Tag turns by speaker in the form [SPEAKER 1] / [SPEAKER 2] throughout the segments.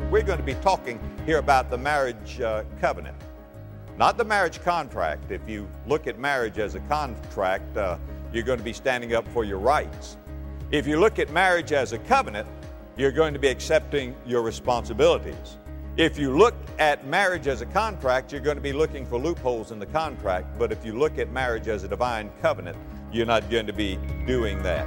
[SPEAKER 1] We're going to be talking here about the marriage covenant, not the marriage contract. If you look at marriage as a contract, you're going to be standing up for your rights. If you look at marriage as a covenant, you're going to be accepting your responsibilities. If you look at marriage as a contract, you're going to be looking for loopholes in the contract. But if you look at marriage as a divine covenant, you're not going to be doing that.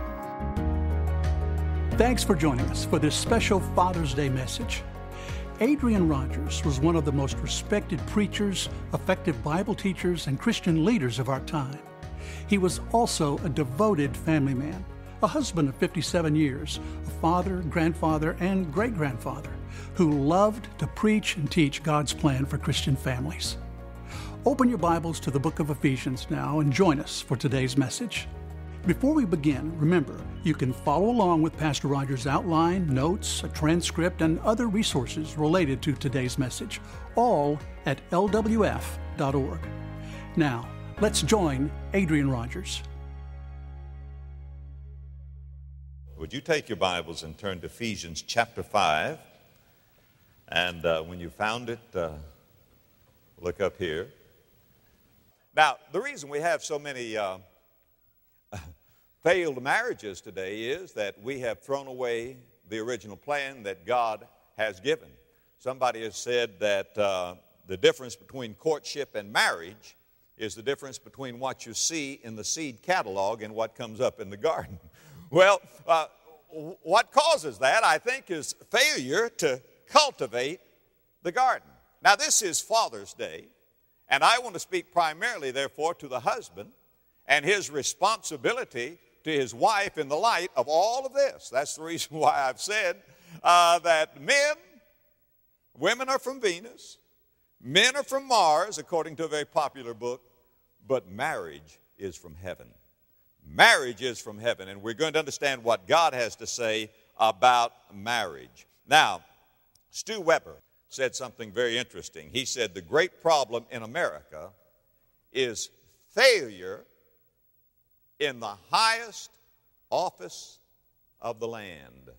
[SPEAKER 2] Thanks for joining us for this special Father's Day message. Adrian Rogers was one of the most respected preachers, effective Bible teachers, and Christian leaders of our time. He was also a devoted family man, a husband of 57 years, a father, grandfather, and great-grandfather who loved to preach and teach God's plan for Christian families. Open your Bibles to the book of Ephesians now and join us for today's message. Before we begin, remember, you can follow along with Pastor Rogers' outline, notes, a transcript, and other resources related to today's message, all at lwf.org. Now, let's join Adrian Rogers.
[SPEAKER 1] Would you take your Bibles and turn to Ephesians chapter 5? And when you found it, look up here. Now, the reason we have so many failed marriages today is that we have thrown away the original plan that God has given. Somebody has said that the difference between courtship and marriage is the difference between what you see in the seed catalog and what comes up in the garden. Well, what causes that, I think, is failure to cultivate the garden. Now, this is Father's Day, and I want to speak primarily, therefore, to the husband and his responsibility to his wife in the light of all of this. That's the reason why I've said that women are from Venus, men are from Mars, according to a very popular book, but marriage is from heaven. Marriage is from heaven, and we're going to understand what God has to say about marriage. Now, Stu Weber said something very interesting. He said the great problem in America is failure in the highest office of the land,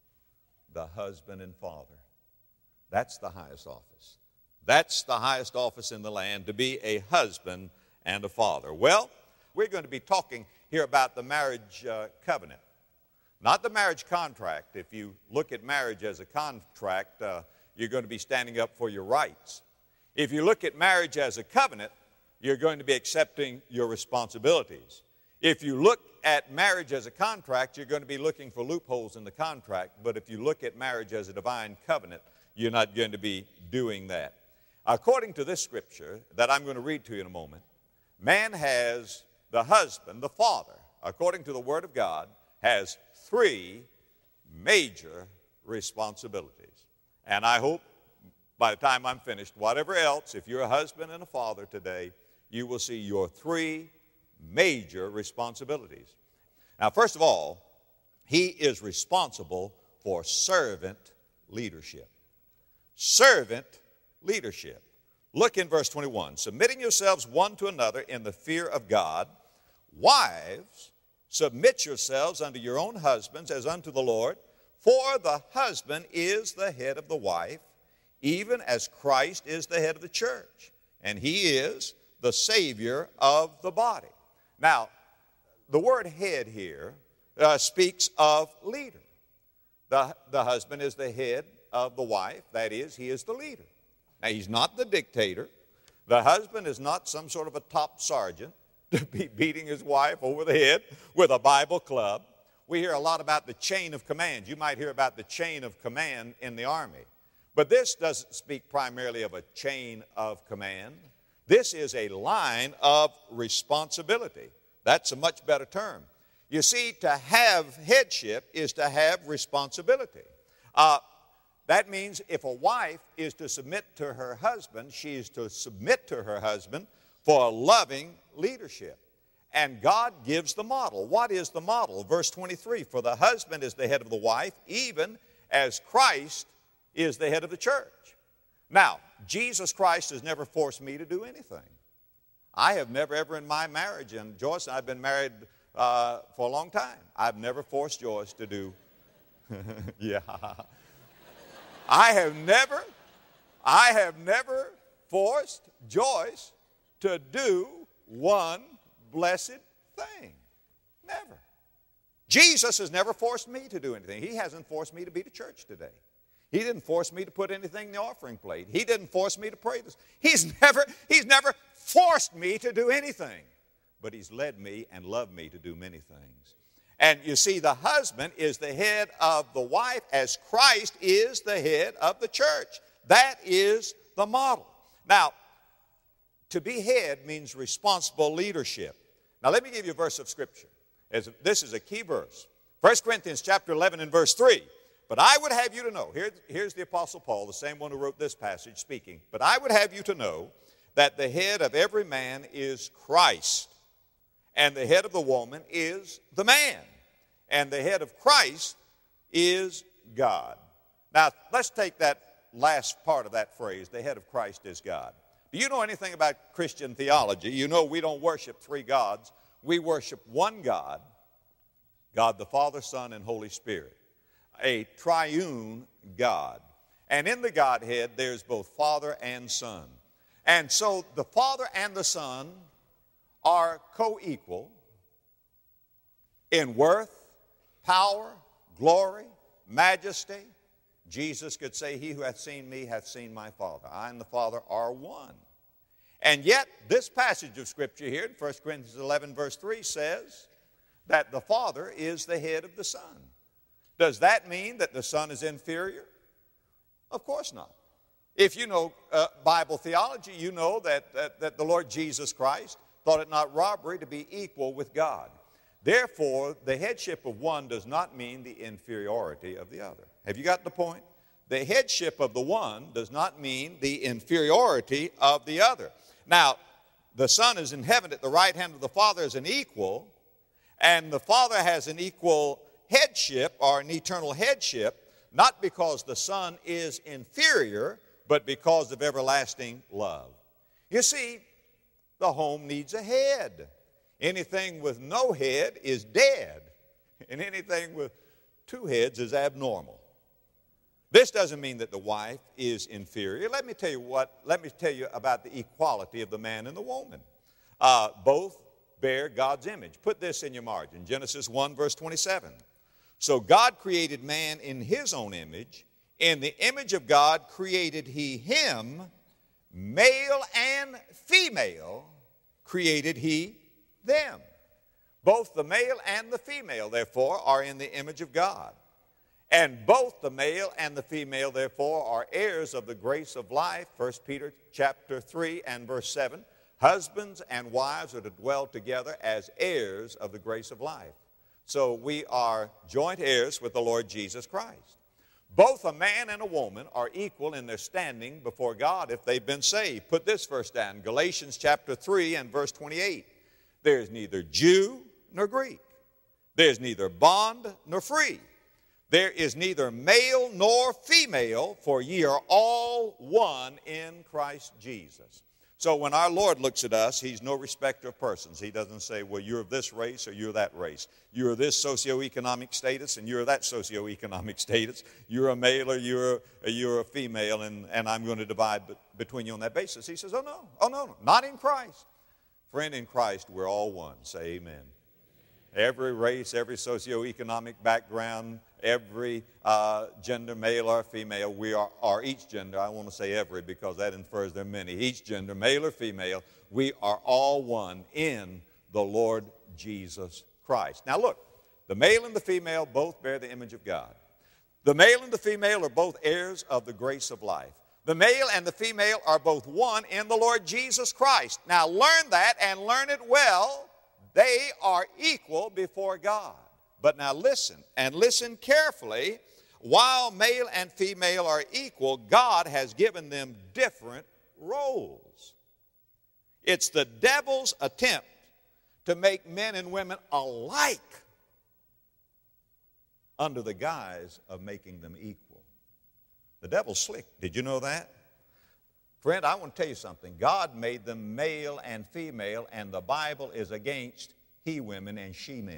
[SPEAKER 1] the husband and father. That's the highest office. That's the highest office in the land, to be a husband and a father. Well, we're going to be talking here about the marriage covenant, not the marriage contract. If you look at marriage as a contract, you're going to be standing up for your rights. If you look at marriage as a covenant, you're going to be accepting your responsibilities. If you look at marriage as a contract, you're going to be looking for loopholes in the contract. But if you look at marriage as a divine covenant, you're not going to be doing that. According to this scripture that I'm going to read to you in a moment, man has, the husband, the father, according to the Word of God, has three major responsibilities. And I hope by the time I'm finished, whatever else, if you're a husband and a father today, you will see your three major responsibilities. Now, first of all, he is responsible for servant leadership. Servant leadership. Look in verse 21. Submitting yourselves one to another in the fear of God. Wives, submit yourselves unto your own husbands as unto the Lord. For the husband is the head of the wife, even as Christ is the head of the church. And he is the Savior of the body. Now, the word head here speaks of leader. The husband is the head of the wife. That is, he is the leader. Now, he's not the dictator. The husband is not some sort of a top sergeant to be beating his wife over the head with a Bible club. We hear a lot about the chain of command. You might hear about the chain of command in the Army. But this doesn't speak primarily of a chain of command. This is a line of responsibility. That's a much better term. You see, to have headship is to have responsibility. That means if a wife is to submit to her husband, she is to submit to her husband for loving leadership. And God gives the model. What is the model? Verse 23, for the husband is the head of the wife, even as Christ is the head of the church. Now, Jesus Christ has never forced me to do anything. I have never ever in my marriage, and Joyce and I have been married for a long time, I've never forced Joyce to do, yeah. I have never forced Joyce to do one blessed thing. Never. Jesus has never forced me to do anything. He hasn't forced me to be to church today. He didn't force me to put anything in the offering plate. He didn't force me to pray this. He's never forced me to do anything. But He's led me and loved me to do many things. And you see, the husband is the head of the wife as Christ is the head of the church. That is the model. Now, to be head means responsible leadership. Now, let me give you a verse of Scripture. This is a key verse. 1 Corinthians chapter 11 and verse 3. But I would have you to know, here's the Apostle Paul, the same one who wrote this passage, speaking. But I would have you to know that the head of every man is Christ, and the head of the woman is the man, and the head of Christ is God. Now, let's take that last part of that phrase, the head of Christ is God. Do you know anything about Christian theology? You know we don't worship three gods. We worship one God, God the Father, Son, and Holy Spirit, a triune God. And in the Godhead, there's both Father and Son. And so the Father and the Son are co-equal in worth, power, glory, majesty. Jesus could say, he who hath seen me hath seen my Father. I and the Father are one. And yet, this passage of Scripture here in 1 Corinthians 11, verse 3 says that the Father is the head of the Son. Does that mean that the Son is inferior? Of course not. If you know Bible theology, you know that the Lord Jesus Christ thought it not robbery to be equal with God. Therefore, the headship of one does not mean the inferiority of the other. Have you got the point? The headship of the one does not mean the inferiority of the other. Now, the Son is in heaven at the right hand of the Father as an equal, and the Father has an equal headship or an eternal headship, not because the Son is inferior, but because of everlasting love. You see, the home needs a head. Anything with no head is dead, and anything with two heads is abnormal. This doesn't mean that the wife is inferior. Let me tell you about the equality of the man and the woman. Both bear God's image. Put this in your margin. Genesis 1, verse 27. So God created man in His own image. In the image of God created He him. Male and female created He them. Both the male and the female, therefore, are in the image of God. And both the male and the female, therefore, are heirs of the grace of life. 1 Peter chapter 3 and verse 7. Husbands and wives are to dwell together as heirs of the grace of life. So we are joint heirs with the Lord Jesus Christ. Both a man and a woman are equal in their standing before God if they've been saved. Put this verse down, Galatians chapter 3 and verse 28. There is neither Jew nor Greek. There is neither bond nor free. There is neither male nor female, for ye are all one in Christ Jesus. So when our Lord looks at us, He's no respecter of persons. He doesn't say, well, you're of this race or you're that race. You're of this socioeconomic status and you're of that socioeconomic status. You're a male or you're a female, and I'm going to divide between you on that basis. He says, oh no, not in Christ. Friend, in Christ, we're all one. Say amen. Every race, every socioeconomic background, every gender, male or female, we are each gender. I want to say every because that infers there are many. Each gender, male or female, we are all one in the Lord Jesus Christ. Now look, the male and the female both bear the image of God. The male and the female are both heirs of the grace of life. The male and the female are both one in the Lord Jesus Christ. Now learn that and learn it well. They are equal before God. But now listen, and listen carefully. While male and female are equal, God has given them different roles. It's the devil's attempt to make men and women alike under the guise of making them equal. The devil's slick. Did you know that? Friend, I want to tell you something. God made them male and female, and the Bible is against he women and she men.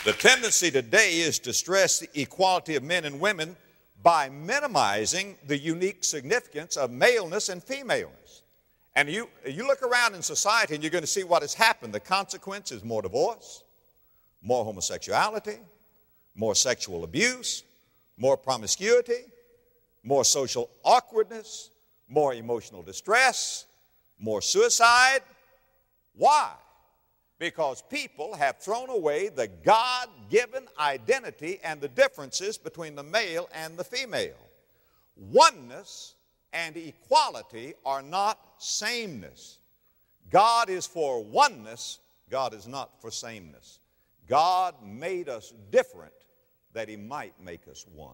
[SPEAKER 1] The tendency today is to stress the equality of men and women by minimizing the unique significance of maleness and femaleness. And you look around in society and you're going to see what has happened. The consequence is more divorce, more homosexuality, more sexual abuse, more promiscuity, more social awkwardness, more emotional distress, more suicide. Why? Because people have thrown away the God-given identity and the differences between the male and the female. Oneness and equality are not sameness. God is for oneness. God is not for sameness. God made us different that He might make us one.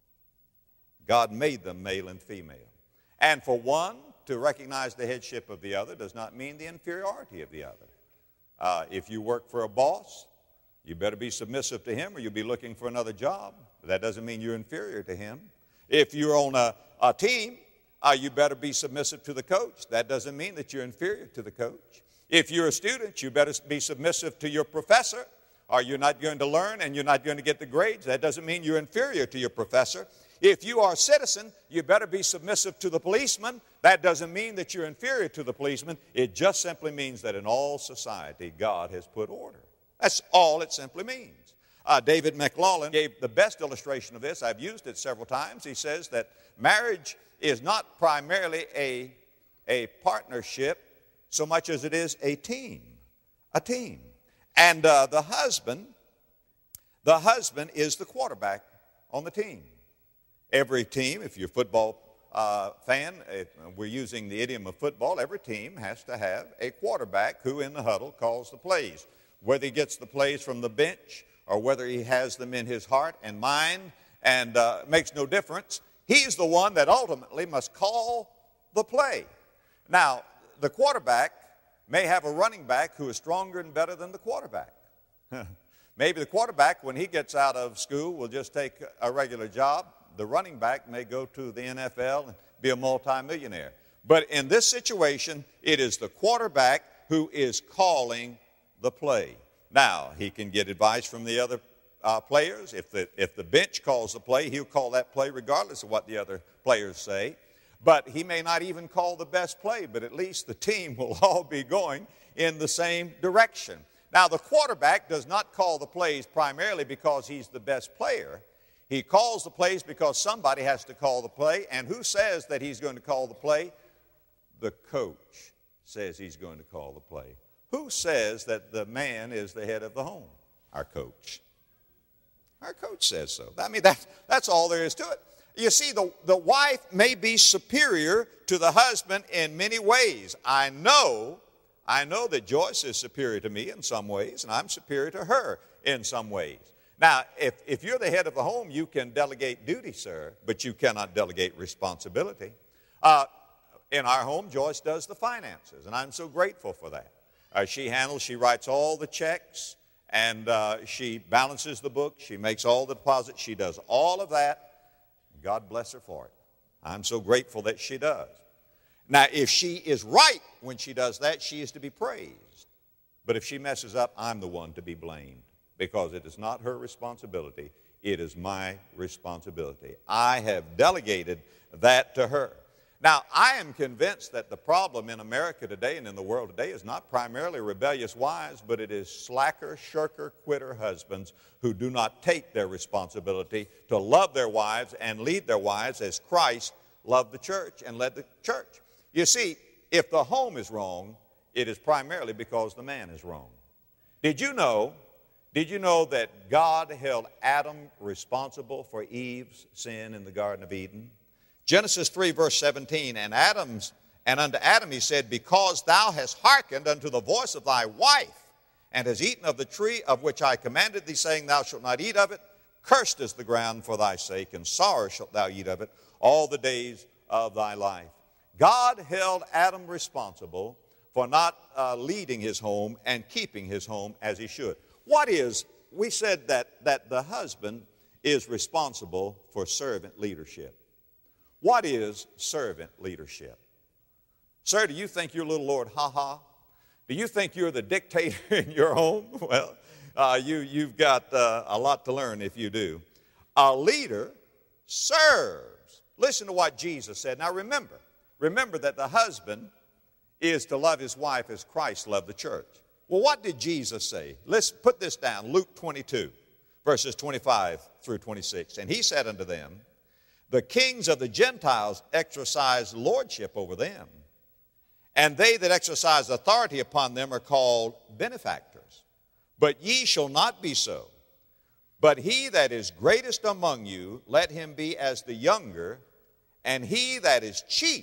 [SPEAKER 1] God made them male and female. And for one to recognize the headship of the other does not mean the inferiority of the other. If you work for a boss, you better be submissive to him or you'll be looking for another job. But that doesn't mean you're inferior to him. If you're on a team, you better be submissive to the coach. That doesn't mean that you're inferior to the coach. If you're a student, you better be submissive to your professor, or you're not going to learn and you're not going to get the grades. That doesn't mean you're inferior to your professor. If you are a citizen, you better be submissive to the policeman. That doesn't mean that you're inferior to the policeman. It just simply means that in all society, God has put order. That's all it simply means. David McLaughlin gave the best illustration of this. I've used it several times. He says that marriage is not primarily a partnership so much as it is a team. A team. And the husband is the quarterback on the team. Every team, if you're a football fan, we're using the idiom of football, every team has to have a quarterback who in the huddle calls the plays. Whether he gets the plays from the bench or whether he has them in his heart and mind and makes no difference, he's the one that ultimately must call the play. Now, the quarterback may have a running back who is stronger and better than the quarterback. Maybe the quarterback, when he gets out of school, will just take a regular job. The running back may go to the NFL and be a multimillionaire. But in this situation, it is the quarterback who is calling the play. Now, he can get advice from the other players. If the bench calls the play, he'll call that play regardless of what the other players say. But he may not even call the best play, but at least the team will all be going in the same direction. Now, the quarterback does not call the plays primarily because he's the best player. He calls the plays because somebody has to call the play. And who says that he's going to call the play? The coach says he's going to call the play. Who says that the man is the head of the home? Our coach. Our coach says so. I mean, that's all there is to it. You see, the wife may be superior to the husband in many ways. I know that Joyce is superior to me in some ways, and I'm superior to her in some ways. Now, if you're the head of the home, you can delegate duty, sir, but you cannot delegate responsibility. In our home, Joyce does the finances, and I'm so grateful for that. She writes all the checks, and she balances the books. She makes all the deposits. She does all of that. God bless her for it. I'm so grateful that she does. Now, if she is right when she does that, she is to be praised. But if she messes up, I'm the one to be blamed, because it is not her responsibility. It is my responsibility. I have delegated that to her. Now, I am convinced that the problem in America today and in the world today is not primarily rebellious wives, but it is slacker, shirker, quitter husbands who do not take their responsibility to love their wives and lead their wives as Christ loved the church and led the church. You see, if the home is wrong, it is primarily because the man is wrong. Did you know that God held Adam responsible for Eve's sin in the Garden of Eden? Genesis 3, verse 17, and unto Adam he said, because thou hast hearkened unto the voice of thy wife, and hast eaten of the tree of which I commanded thee, saying, thou shalt not eat of it, cursed is the ground for thy sake, and sorrow shalt thou eat of it all the days of thy life. God held Adam responsible for not leading his home and keeping his home as he should. We said that the husband is responsible for servant leadership. What is servant leadership? Sir, do you think you're little Lord Ha-Ha? Do you think you're the dictator in your home? Well, You've got a lot to learn if you do. A leader serves. Listen to what Jesus said. Now remember that the husband is to love his wife as Christ loved the church. Well, what did Jesus say? Let's put this down. Luke 22, verses 25 through 26. And he said unto them, the kings of the Gentiles exercise lordship over them, and they that exercise authority upon them are called benefactors. But ye shall not be so. But he that is greatest among you, let him be as the younger, and he that is chief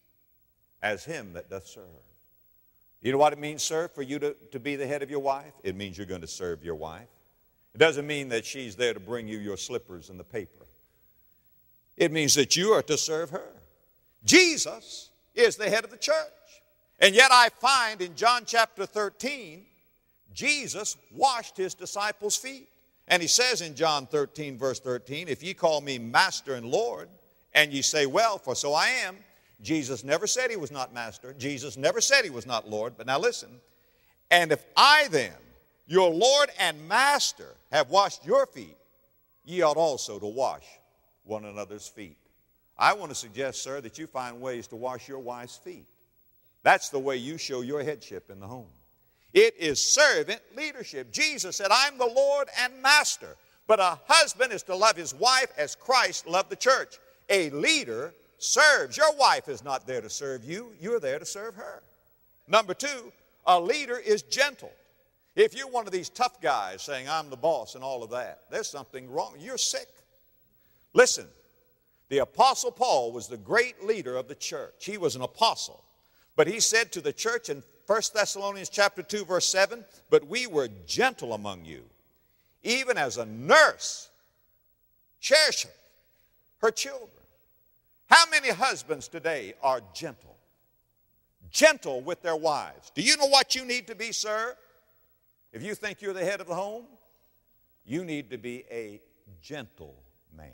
[SPEAKER 1] as him that doth serve. You know what it means, sir, for you to be the head of your wife? It means you're going to serve your wife. It doesn't mean that she's there to bring you your slippers and the paper. It means that you are to serve her. Jesus is the head of the church. And yet I find in John chapter 13, Jesus washed his disciples' feet. And he says in John 13, verse 13, if ye call me Master and Lord, and ye say, well, for so I am. Jesus never said he was not Master. Jesus never said he was not Lord. But now listen, and if I then, your Lord and Master, have washed your feet, ye ought also to wash one another's feet. I want to suggest, sir, that you find ways to wash your wife's feet. That's the way you show your headship in the home. It is servant leadership. Jesus said, I'm the Lord and Master. But a husband is to love his wife as Christ loved the church. A leader serves. Your wife is not there to serve you. You're there to serve her. Number two, a leader is gentle. If you're one of these tough guys saying, I'm the boss and all of that, there's something wrong. You're sick. Listen, the Apostle Paul was the great leader of the church. He was an apostle. But he said to the church in 1 Thessalonians chapter 2, verse 7, but we were gentle among you, even as a nurse cherisheth her children. How many husbands today are gentle? Gentle with their wives. Do you know what you need to be, sir? If you think you're the head of the home, you need to be a gentle man.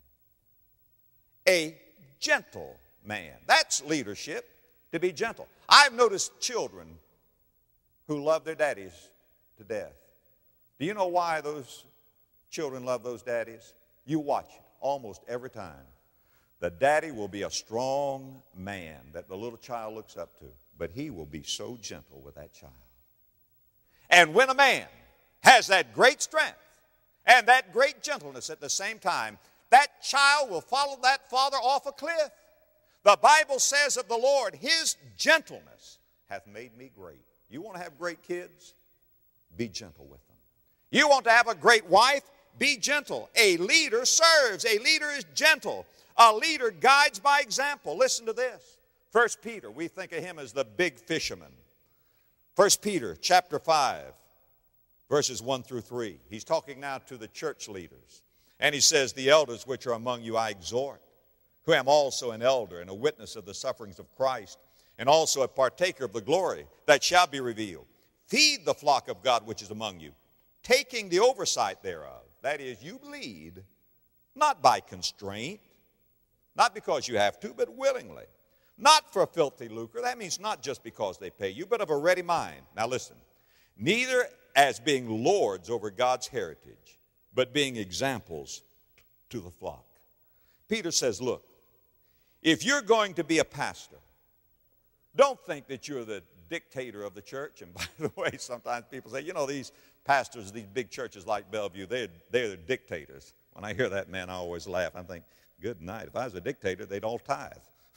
[SPEAKER 1] A gentle man. That's leadership, to be gentle. I've noticed children who love their daddies to death. Do you know why those children love those daddies? You watch it almost every time. The daddy will be a strong man that the little child looks up to, but he will be so gentle with that child. And when a man has that great strength and that great gentleness at the same time, that child will follow that father off a cliff. The Bible says of the Lord, his gentleness hath made me great. You want to have great kids? Be gentle with them. You want to have a great wife? Be gentle. A leader serves. A leader is gentle. A leader guides by example. Listen to this. 1 Peter, we think of him as the big fisherman. 1 Peter chapter 5, verses 1 through 3. He's talking now to the church leaders. And he says, the elders which are among you I exhort, who am also an elder and a witness of the sufferings of Christ, and also a partaker of the glory that shall be revealed. Feed the flock of God which is among you, taking the oversight thereof. That is, you lead, not by constraint, not because you have to, but willingly. Not for filthy lucre. That means not just because they pay you, but of a ready mind. Now listen, neither as being lords over God's heritage, but being examples to the flock. Peter says, look, if you're going to be a pastor, don't think that you're the dictator of the church. And by the way, sometimes people say, you know, these pastors of these big churches like Bellevue, they're the dictators. When I hear that, man, I always laugh. I think, good night. If I was a dictator, they'd all tithe.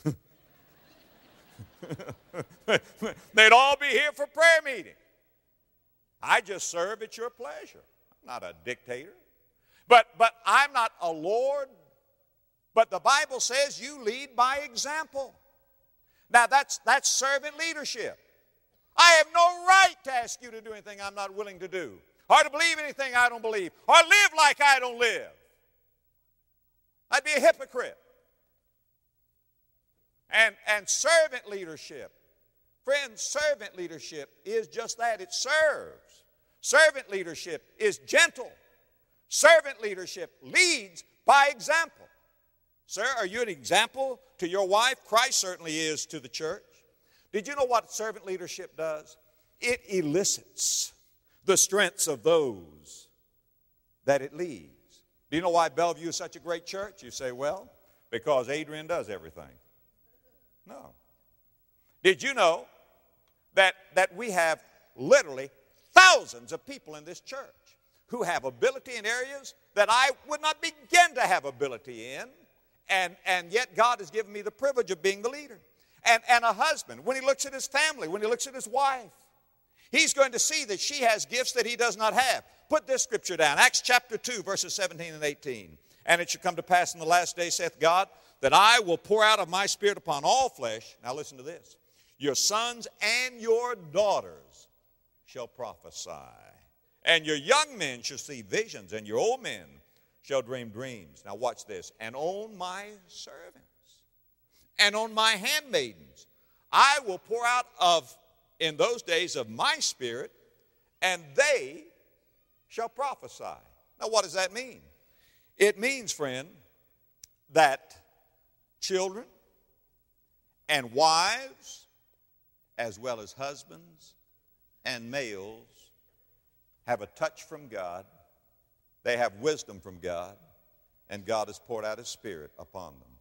[SPEAKER 1] They'd all be here for prayer meeting. I just serve at your pleasure. I'm not a dictator. But I'm not a lord. But the Bible says you lead by example. Now that's servant leadership. I have no right to ask you to do anything I'm not willing to do, or to believe anything I don't believe, or live like I don't live. I'd be a hypocrite. And servant leadership, friends, servant leadership is just that. It serves. Servant leadership is gentle. Servant leadership leads by example. Sir, are you an example to your wife? Christ certainly is to the church. Did you know what servant leadership does? It elicits the strengths of those that it leads. Do you know why Bellevue is such a great church? You say, well, because Adrian does everything. No. Did you know that we have literally thousands of people in this church who have ability in areas that I would not begin to have ability in, and yet God has given me the privilege of being the leader. And a husband, when he looks at his family, when he looks at his wife, he's going to see that she has gifts that he does not have. Put this scripture down, Acts chapter 2, verses 17 and 18. And it shall come to pass in the last day, saith God, that I will pour out of my spirit upon all flesh. Now listen to this. Your sons and your daughters shall prophesy. And your young men shall see visions, and your old men shall dream dreams. Now watch this. And on my servants and on my handmaidens I will pour out in those days of my spirit, and they shall prophesy. Now what does that mean? It means, friend, that children and wives, as well as husbands and males, have a touch from God, they have wisdom from God, and God has poured out His Spirit upon them.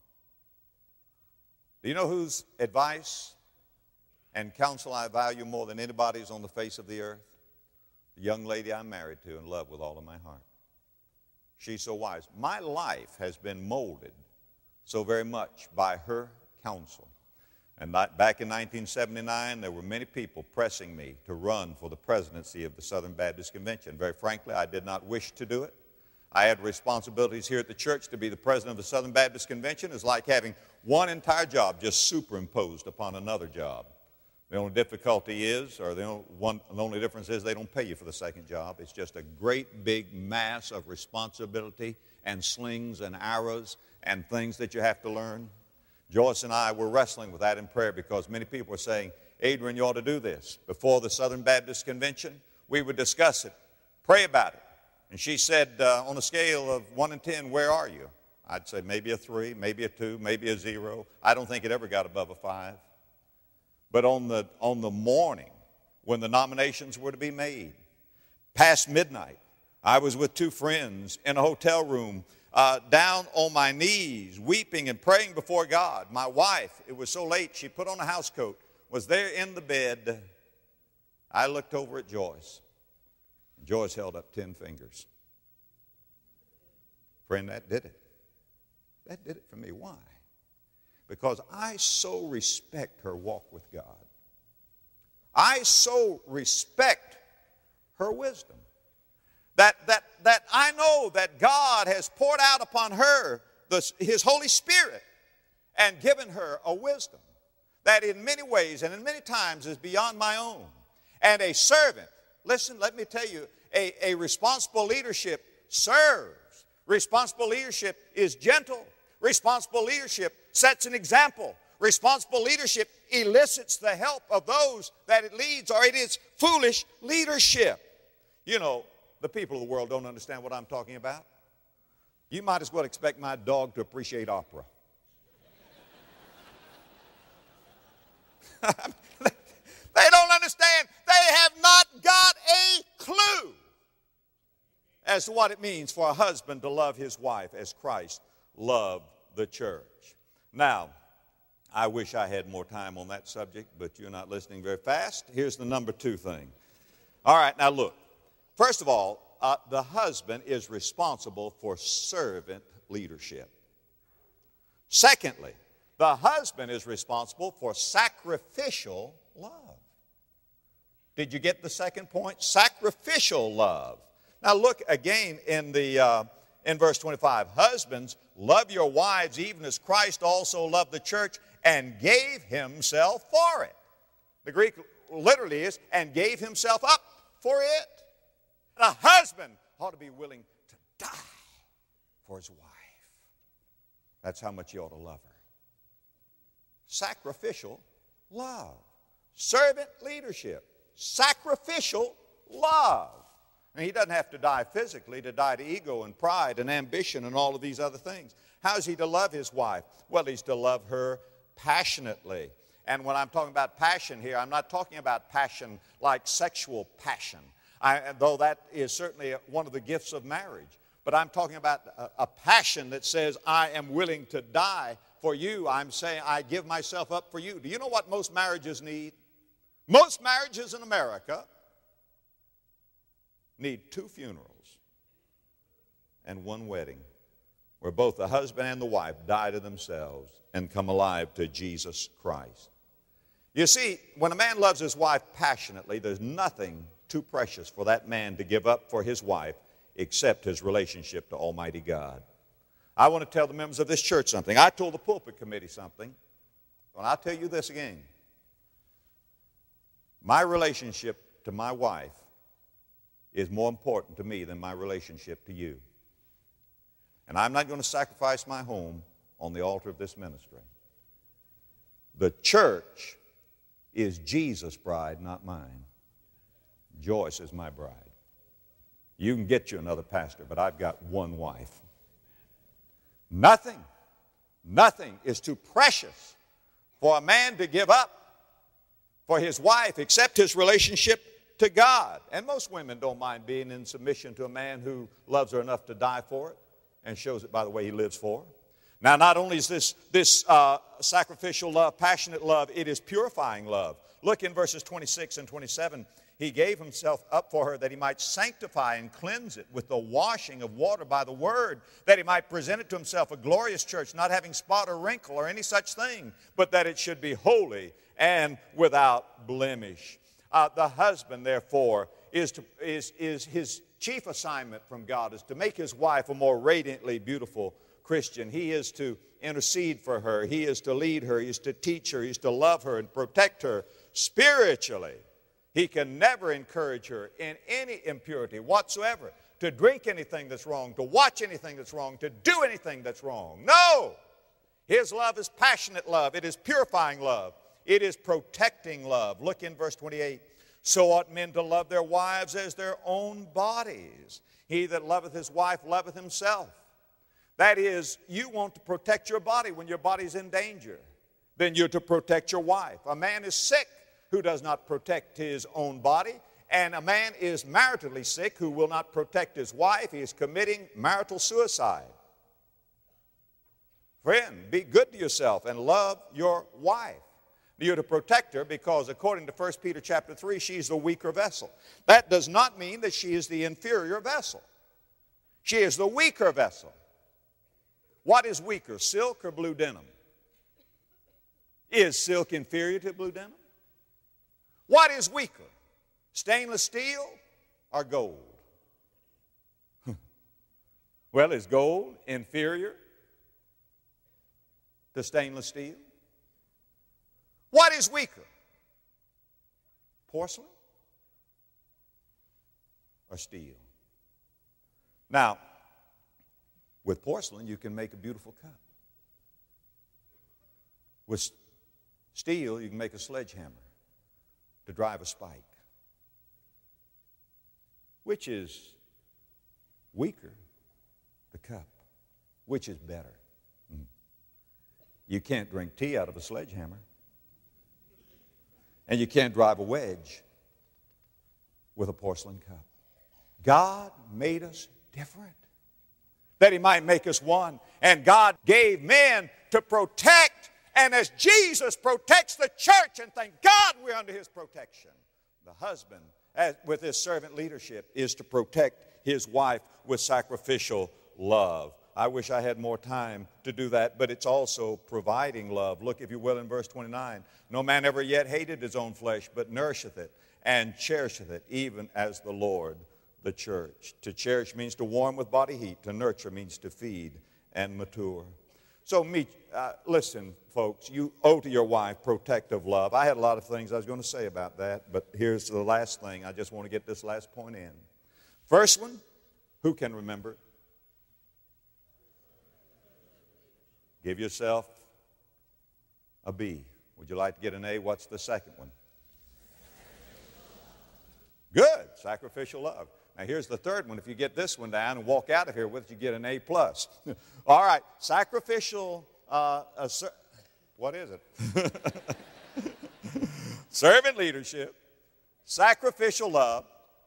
[SPEAKER 1] Do you know whose advice and counsel I value more than anybody's on the face of the earth? The young lady I'm married to and love with all of my heart. She's so wise. My life has been molded so very much by her counsel. And back in 1979, there were many people pressing me to run for the presidency of the Southern Baptist Convention. Very frankly, I did not wish to do it. I had responsibilities here at the church. To be the president of the Southern Baptist Convention is like having one entire job just superimposed upon another job. The only difficulty is, or the only difference is, they don't pay you for the second job. It's just a great big mass of responsibility and slings and arrows and things that you have to learn. Joyce and I were wrestling with that in prayer because many people were saying, Adrian, you ought to do this. Before the Southern Baptist Convention, we would discuss it, pray about it. And she said, on a scale of 1 to 10, where are you? I'd say maybe a 3, maybe a 2, maybe a 0. I don't think it ever got above a 5. But on the morning when the nominations were to be made, past midnight, I was with 2 friends in a hotel room, down on my knees, weeping and praying before God. My wife, it was so late, she put on a house coat, was there in the bed. I looked over at Joyce. Joyce held up 10 fingers. Friend, that did it. That did it for me. Why? Because I so respect her walk with God. I so respect her wisdom. That I know that God has poured out upon her His Holy Spirit and given her a wisdom that in many ways and in many times is beyond my own. And a servant, listen, let me tell you, a responsible leadership serves. Responsible leadership is gentle. Responsible leadership sets an example. Responsible leadership elicits the help of those that it leads, or it is foolish leadership. You know, the people of the world don't understand what I'm talking about. You might as well expect my dog to appreciate opera. They don't understand. They have not got a clue as to what it means for a husband to love his wife as Christ loved the church. Now, I wish I had more time on that subject, but you're not listening very fast. Here's the number 2 thing. All right, now look. First of all, the husband is responsible for servant leadership. Secondly, the husband is responsible for sacrificial love. Did you get the second point? Sacrificial love. Now look again in verse 25. Husbands, love your wives even as Christ also loved the church and gave himself for it. The Greek literally is, and gave himself up for it. And a husband ought to be willing to die for his wife. That's how much you ought to love her. Sacrificial love. Servant leadership. Sacrificial love. And he doesn't have to die physically to die to ego and pride and ambition and all of these other things. How is he to love his wife? Well, he's to love her passionately. And when I'm talking about passion here, I'm not talking about passion like sexual passion. Though that is certainly one of the gifts of marriage. But I'm talking about a passion that says, I am willing to die for you. I'm saying, I give myself up for you. Do you know what most marriages need? Most marriages in America need 2 funerals and 1 wedding, where both the husband and the wife die to themselves and come alive to Jesus Christ. You see, when a man loves his wife passionately, there's nothing too precious for that man to give up for his wife except his relationship to Almighty God. I want to tell the members of this church something. I told the pulpit committee something, and I'll tell you this again. My relationship to my wife is more important to me than my relationship to you. And I'm not going to sacrifice my home on the altar of this ministry. The church is Jesus' bride, not mine. Joyce is my bride. You can get you another pastor, but I've got one wife. Nothing is too precious for a man to give up for his wife except his relationship to God. And most women don't mind being in submission to a man who loves her enough to die for it and shows it by the way he lives for her. Now, not only is this sacrificial love, passionate love, it is purifying love. Look in verses 26 and 27. He gave himself up for her that he might sanctify and cleanse it with the washing of water by the word, that he might present it to himself a glorious church, not having spot or wrinkle or any such thing, but that it should be holy and without blemish. The husband, therefore, is his chief assignment from God is to make his wife a more radiantly beautiful Christian. He is to intercede for her. He is to lead her. He is to teach her. He is to love her and protect her spiritually. He can never encourage her in any impurity whatsoever, to drink anything that's wrong, to watch anything that's wrong, to do anything that's wrong. No! His love is passionate love. It is purifying love. It is protecting love. Look in verse 28. So ought men to love their wives as their own bodies. He that loveth his wife loveth himself. That is, you want to protect your body when your body's in danger. Then you're to protect your wife. A man is sick who does not protect his own body, and a man is maritally sick who will not protect his wife. He is committing marital suicide. Friend, be good to yourself and love your wife. You're to protect her because according to 1 Peter chapter 3, she's the weaker vessel. That does not mean that she is the inferior vessel. She is the weaker vessel. What is weaker, silk or blue denim? Is silk inferior to blue denim? What is weaker, stainless steel or gold? Well, is gold inferior to stainless steel? What is weaker, porcelain or steel? Now, with porcelain, you can make a beautiful cup. With steel, you can make a sledgehammer to drive a spike. Which is weaker? The cup. Which is better? You can't drink tea out of a sledgehammer. And you can't drive a wedge with a porcelain cup. God made us different, that he might make us one. And God gave men to protect, and as Jesus protects the church, and thank God we're under his protection, the husband, with his servant leadership, is to protect his wife with sacrificial love. I wish I had more time to do that, but it's also providing love. Look, if you will, in verse 29. No man ever yet hated his own flesh, but nourisheth it and cherisheth it, even as the Lord the church. To cherish means to warm with body heat. To nurture means to feed and mature. So listen, folks, you owe to your wife protective love. I had a lot of things I was going to say about that, but here's the last thing. I just want to get this last point in. First one, who can remember? Give yourself a B. Would you like to get an A? What's the second one? Good. Sacrificial love. Now here's the third one. If you get this one down and walk out of here with it, you get an A+. All right. Sacrificial, what is it? Servant leadership, sacrificial love,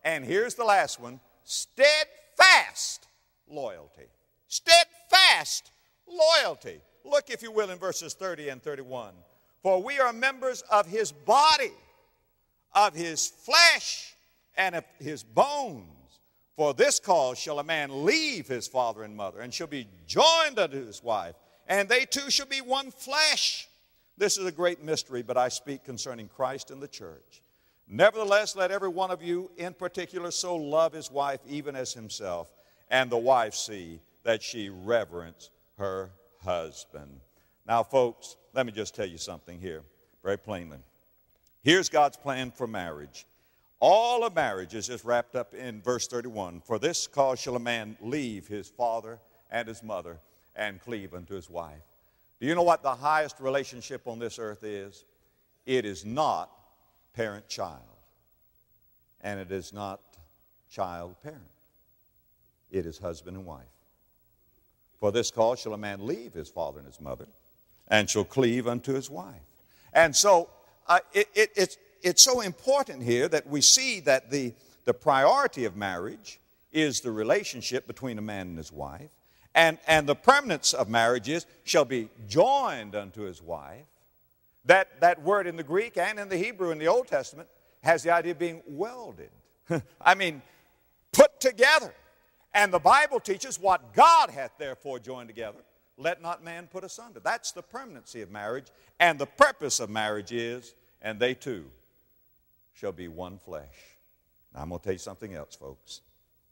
[SPEAKER 1] and here's the last one, steadfast loyalty. Steadfast loyalty. Look, if you will, in verses 30 and 31. For we are members of his body, of his flesh, and of his bones. For this cause shall a man leave his father and mother, and shall be joined unto his wife, and they two shall be one flesh. This is a great mystery, but I speak concerning Christ and the church. Nevertheless, let every one of you in particular so love his wife even as himself, and the wife see that she reverence her husband. Now, folks, let me just tell you something here very plainly. Here's God's plan for marriage. All of marriage is just wrapped up in verse 31. For this cause shall a man leave his father and his mother and cleave unto his wife. Do you know what the highest relationship on this earth is? It is not parent-child, and it is not child-parent. It is husband and wife. For this cause shall a man leave his father and his mother, and shall cleave unto his wife. And so it's so important here that we see that the priority of marriage is the relationship between a man and his wife. And the permanence of marriage is, shall be joined unto his wife. That word in the Greek and in the Hebrew in the Old Testament has the idea of being welded. I mean, put together. And the Bible teaches what God hath therefore joined together, let not man put asunder. That's the permanency of marriage. And the purpose of marriage is, and they two shall be one flesh. Now, I'm going to tell you something else, folks.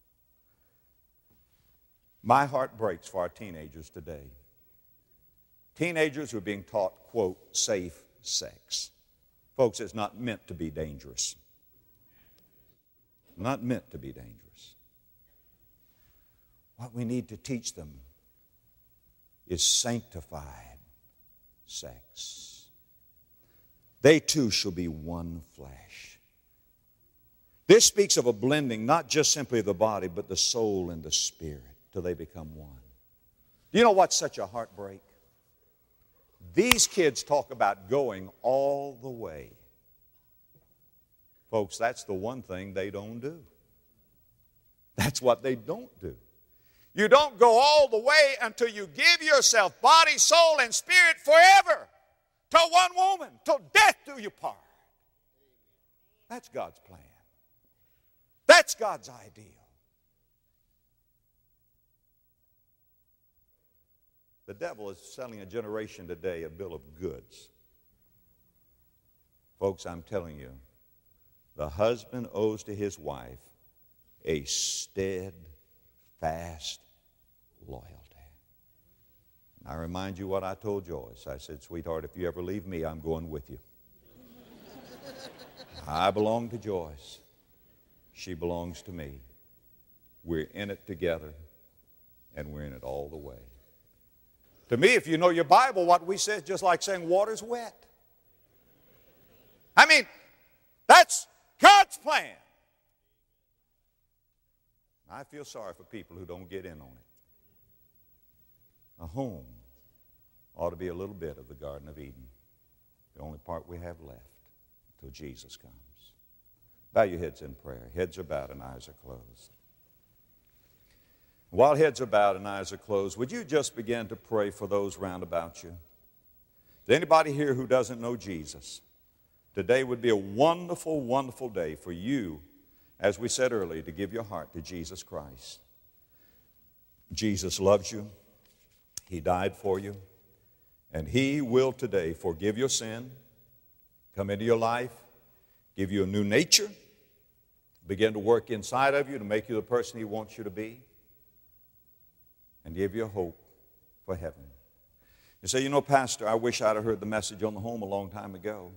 [SPEAKER 1] My heart breaks for our teenagers today. Teenagers who are being taught, quote, safe sex. Folks, it's not meant to be dangerous. Not meant to be dangerous. What we need to teach them is sanctified sex. They too shall be one flesh. This speaks of a blending, not just simply of the body, but the soul and the spirit, till they become one. Do you know what's such a heartbreak? These kids talk about going all the way. Folks, that's the one thing they don't do. That's what they don't do. You don't go all the way until you give yourself, body, soul, and spirit forever to one woman, till death do you part. That's God's plan. That's God's ideal. The devil is selling a generation today a bill of goods. Folks, I'm telling you, the husband owes to his wife a steadfast loyalty. I remind you what I told Joyce. I said, sweetheart, if you ever leave me, I'm going with you. I belong to Joyce. She belongs to me. We're in it together, and we're in it all the way. To me, if you know your Bible, what we say is just like saying water's wet. I mean, that's God's plan. I feel sorry for people who don't get in on it. A home ought to be a little bit of the Garden of Eden, the only part we have left until Jesus comes. Bow your heads in prayer. Heads are bowed and eyes are closed. While heads are bowed and eyes are closed, would you just begin to pray for those round about you? Is there anybody here who doesn't know Jesus? Today would be a wonderful, wonderful day for you, as we said earlier, to give your heart to Jesus Christ. Jesus loves you. He died for you. And He will today forgive your sin, come into your life, give you a new nature, begin to work inside of you to make you the person He wants you to be, and give you a hope for heaven. You say, you know, Pastor, I wish I'd have heard the message on the home a long time ago.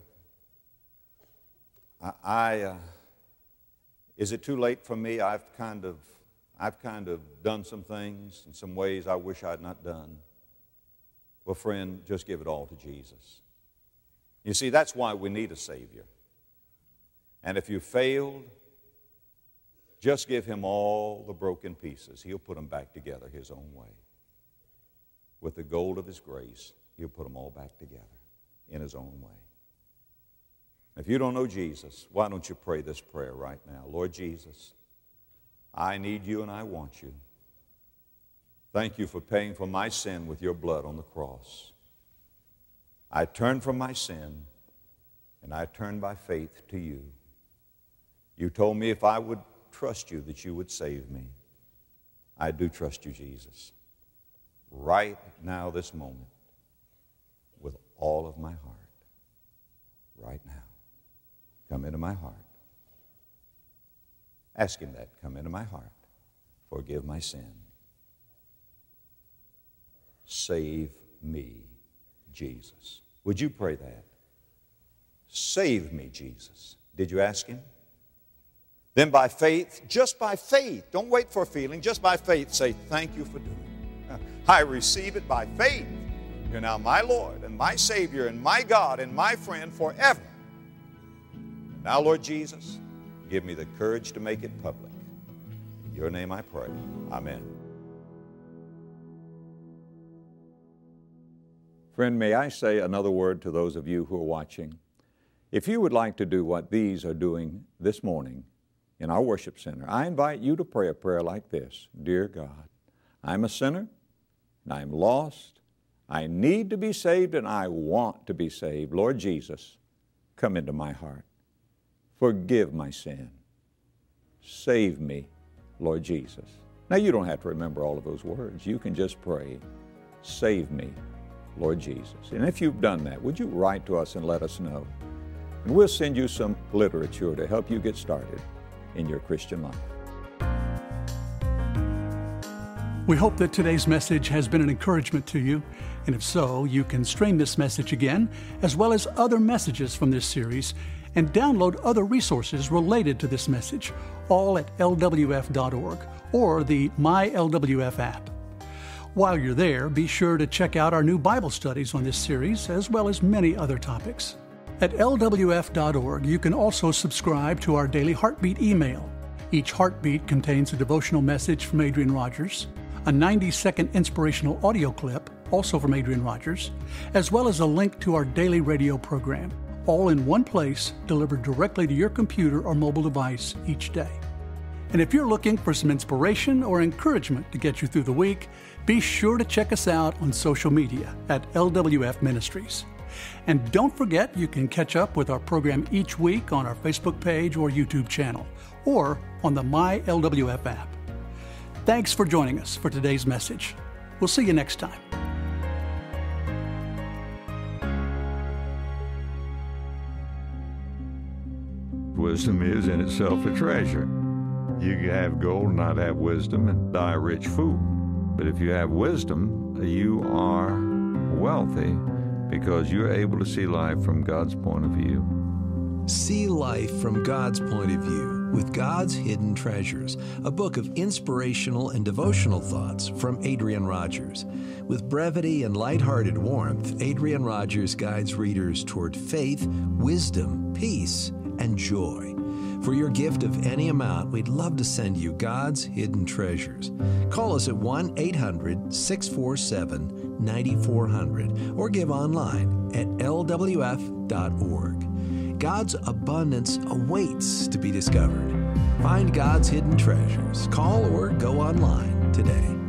[SPEAKER 1] Is it too late for me? I've kind of done some things in some ways I wish I'd not done. Well, friend, just give it all to Jesus. You see, that's why we need a Savior. And if you failed, just give Him all the broken pieces. He'll put them back together His own way. With the gold of His grace, He'll put them all back together in His own way. If you don't know Jesus, why don't you pray this prayer right now? Lord Jesus, I need you and I want you. Thank you for paying for my sin with your blood on the cross. I turn from my sin and I turn by faith to you. You told me if I would trust you that you would save me. I do trust you, Jesus. Right now, this moment, with all of my heart. Right now. Come into my heart. Ask him that. Come into my heart. Forgive my sin. Save me, Jesus. Would you pray that? Save me, Jesus. Did you ask him? Then by faith, just by faith, don't wait for a feeling, just by faith say, thank you for doing it. I receive it by faith. You're now my Lord and my Savior and my God and my friend forever. Now, Lord Jesus, give me the courage to make it public. In your name I pray. Amen. Friend, may I say another word to those of you who are watching? If you would like to do what these are doing this morning in our worship center, I invite you to pray a prayer like this. Dear God, I'm a sinner and I'm lost. I need to be saved and I want to be saved. Lord Jesus, come into my heart. Forgive my sin. Save me, Lord Jesus. Now, you don't have to remember all of those words. You can just pray, save me, Lord Jesus. And if you've done that, would you write to us and let us know? And we'll send you some literature to help you get started in your Christian life.
[SPEAKER 2] We hope that today's message has been an encouragement to you, and if so, you can stream this message again, as well as other messages from this series, and download other resources related to this message, all at lwf.org or the MyLWF app. While you're there, be sure to check out our new Bible studies on this series, as well as many other topics. At lwf.org, you can also subscribe to our daily Heartbeat email. Each Heartbeat contains a devotional message from Adrian Rogers, a 90-second inspirational audio clip, also from Adrian Rogers, as well as a link to our daily radio program, all in one place, delivered directly to your computer or mobile device each day. And if you're looking for some inspiration or encouragement to get you through the week, be sure to check us out on social media at LWF Ministries. And don't forget, you can catch up with our program each week on our Facebook page or YouTube channel, or on the MyLWF app. Thanks for joining us for today's message. We'll see you next time.
[SPEAKER 3] Wisdom is in itself a treasure. You can have gold and not have wisdom and die a rich fool. But if you have wisdom, you are wealthy because you're able to see life from God's point of view.
[SPEAKER 4] See life from God's point of view with God's Hidden Treasures, a book of inspirational and devotional thoughts from Adrian Rogers. With brevity and lighthearted warmth, Adrian Rogers guides readers toward faith, wisdom, peace, and joy. For your gift of any amount, we'd love to send you God's Hidden Treasures. Call us at 1-800-647-9400 or give online at lwf.org. God's abundance awaits to be discovered. Find God's Hidden Treasures. Call or go online today.